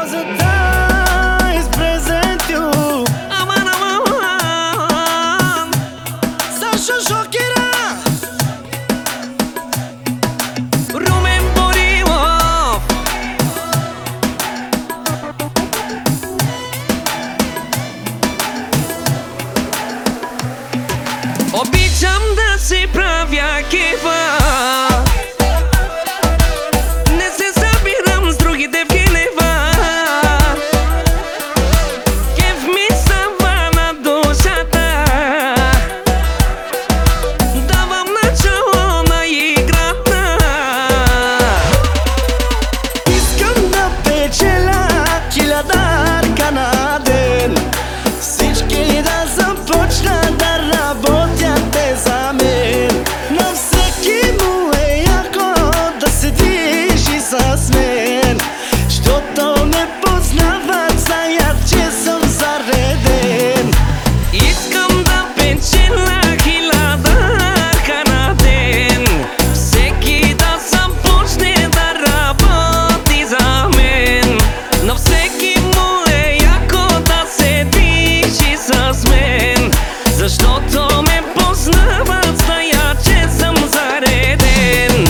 за да изпрезент ю. Аман, аман, Защо шокира? Румен Борилов. Обичам да си правя кефа, не се събирам с други девки нева. Кеф ми става на душата, давам начало на играта. Искам да печеля хилядърка на ден, всички да започнат да работят те за мен. На всеки му е яко да се движи с мен, щото ме познават, знаят, че съм зареден. Искам да печеля хилядърка на ден, всеки да започне да работи за мен. На всеки му е яко да се движи с мен, защото ме познават, знаят, че съм зареден.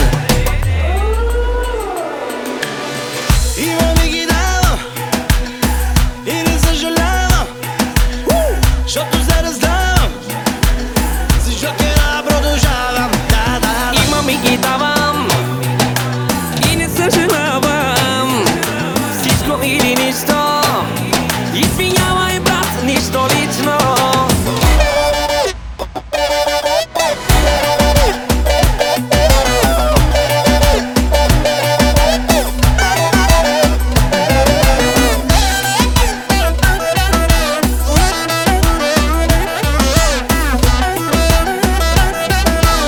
Има ми ги давам и не съжалявам, защото се раздавам, си жокера продължавам. Има ми ги давам и не съжалявам, всичко или нищо. Извинявай, брат, нищо лично.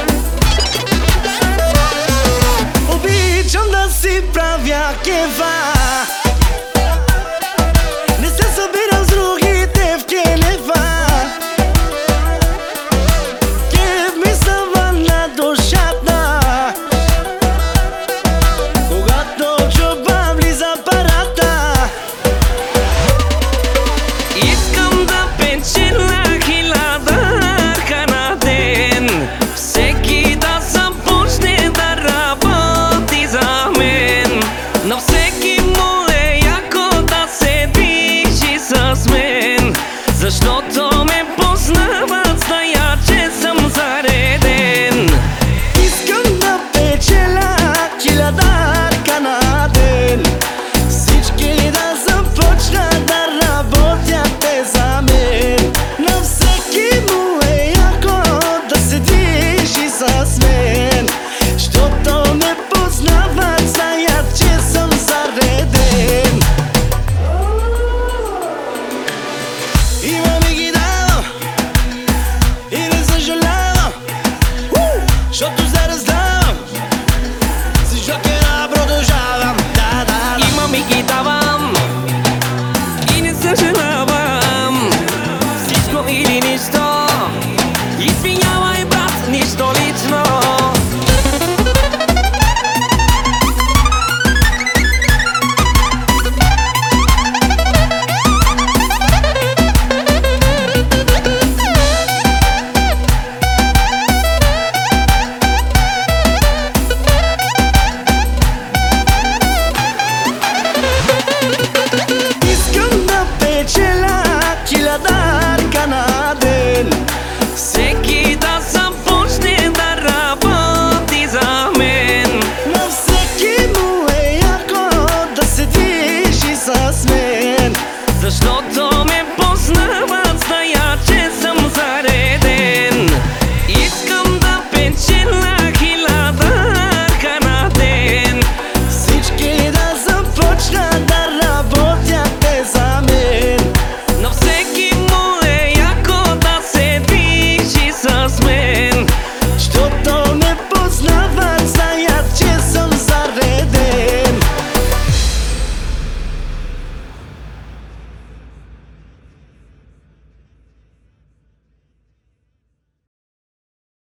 Обичам да си правя кефа,